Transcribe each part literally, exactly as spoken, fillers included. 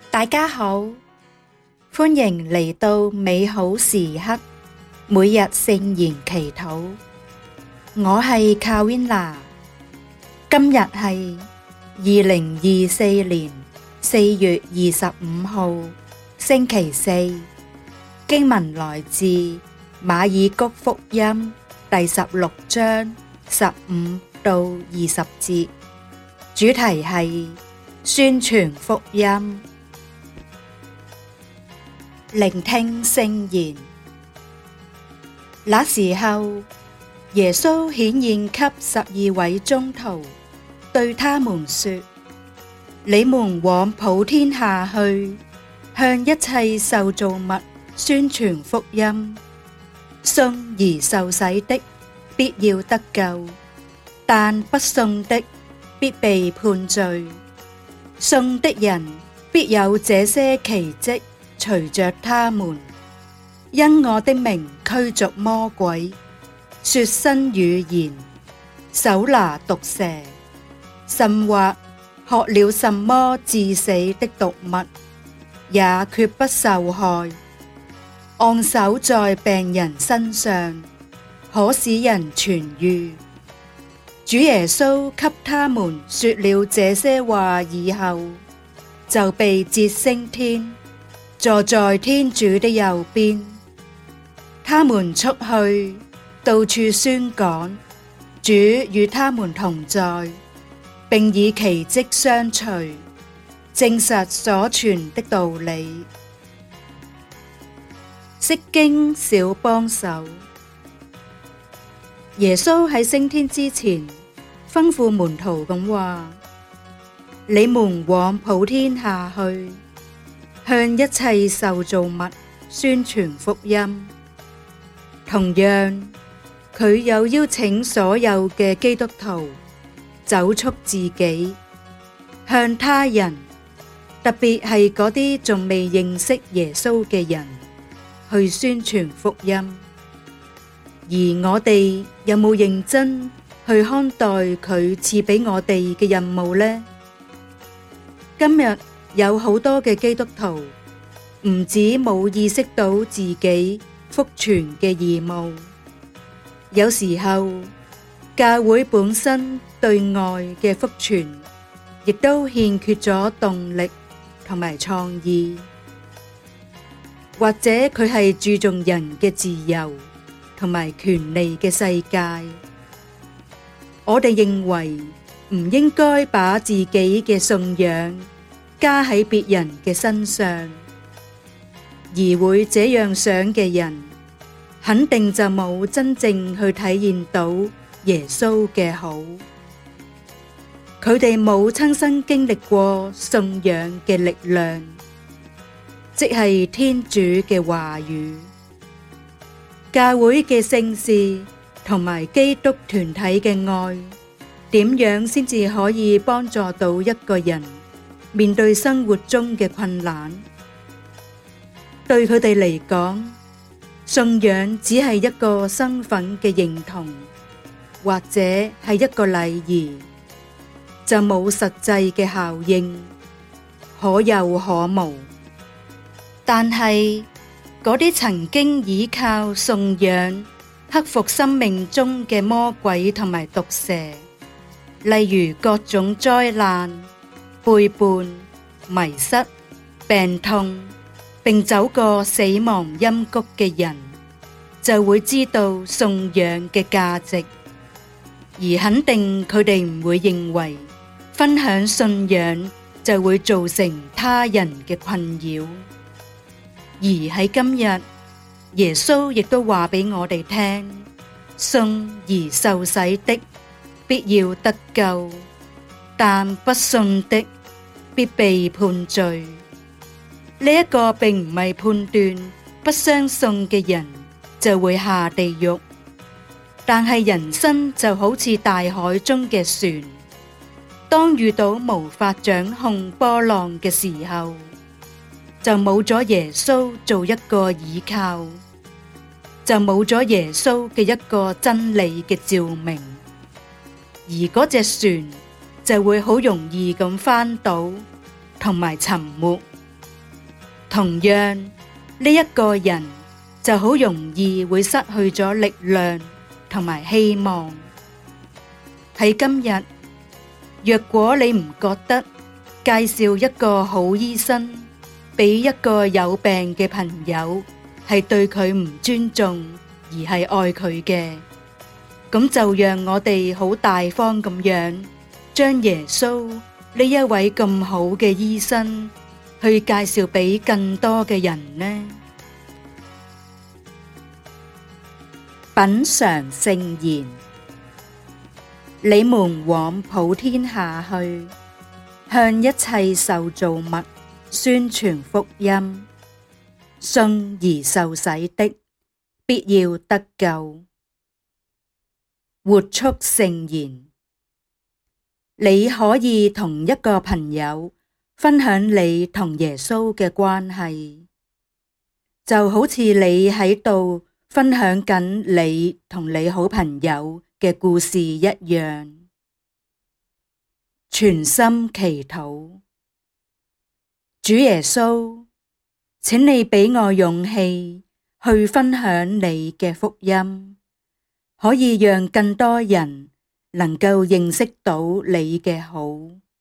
大家好，歡迎嚟到美好時刻，每日聖言祈禱。我係卡維娜，今日係二零二四年四月二十五號，星期四。經文來自馬爾谷福音第十六章十五到二十節，主題係宣傳福音。聆聽聖言。那時候，耶穌顯現給十二位宗徒，對他們說：你們往普天下去，向一切受造物宣傳福音。信而受洗的，必要得救；但不信的，必被判罪。信的人必有這些奇蹟隨着他們，因我的名驅逐魔鬼，說新語言，手拿毒蛇，甚或喝了什麼致死的毒物，也決不受害。按手在病人身上，可使人痊癒。主耶穌給他們說了這些話以後，就被接升天，坐在天主的右邊。他們出去，到處宣講，主與他們同在，並以奇蹟相隨，證實所傳的道理。釋經小幫手。耶穌喺升天之前，吩咐門徒咁話：你們往普天下去，向一切受造物宣傳福音。同樣，佢又邀請所有嘅基督徒走出自己，向他人，特別係嗰啲仲未認識耶穌嘅人，去宣傳福音。而我哋有冇認真去看待佢賜俾我哋嘅任務呢？今日有好多嘅基督徒唔止冇意識到自己福傳嘅義務，有時候教會本身對外嘅福傳亦都欠缺咗動力同埋創意，或者佢係注重人嘅自由同埋權利嘅世界。我哋認為唔應該把自己嘅信仰加喺別人嘅身上，而會這樣想嘅人，肯定就冇真正去體驗到耶穌嘅好。佢哋冇親身經歷過信仰嘅力量，即係天主嘅話語。教會嘅聖事同埋基督團體嘅愛，點樣先至可以幫助到一個人面對生活中嘅困難？對佢哋嚟講，信仰只係一個身份嘅認同，或者係一個禮儀，就冇實際嘅效應，可有可無。但係嗰啲曾經依靠信仰克服生命中嘅魔鬼同埋毒蛇，例如各種災難、背叛、迷失、病痛，並走過死亡陰谷嘅人，就會知道信仰嘅價值，而肯定佢哋唔會認為分享信仰就會造成他人嘅困擾。而喺今日，耶穌亦都話俾我哋聽：信而受洗的，必要得救；但不信的，必被判罪。呢一個並唔係判斷不相信嘅人就會下地獄，但係人生就好似大海中嘅船，當遇到無法掌控波浪嘅時候，就冇咗耶穌做一個倚靠，就冇咗耶穌嘅一個真理嘅照明，而嗰隻船就會好容易咁翻倒同埋沉沒， 同樣，呢一個人就好容易會失去咗力量同埋希望。喺今日，若果你唔覺得介紹一個好醫生俾一個有病嘅朋友係對佢唔尊重，而係愛佢嘅，咁就讓我哋好大方咁樣將耶穌呢一位咁好嘅醫生去介紹俾更多嘅人呢。品嚐聖言。你們往普天下去，向一切受造物宣傳福音。信而受洗的，必要得救。活出聖言。你可以同一個朋友分享你同耶穌嘅關係，就好似你喺度分享緊你同你好朋友嘅故事一樣。全心祈禱。主耶穌，請你俾我勇氣去分享你嘅福音，可以讓更多人能夠認識到你嘅好。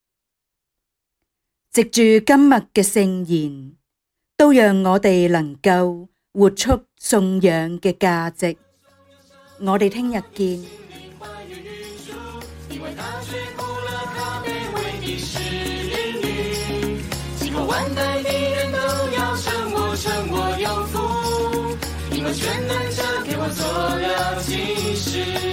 藉住今日嘅聖言，都讓我哋能夠活出信仰嘅價值。我哋聽日見。萬代的人都要稱我稱我有福，因為全能者給我做了啟示。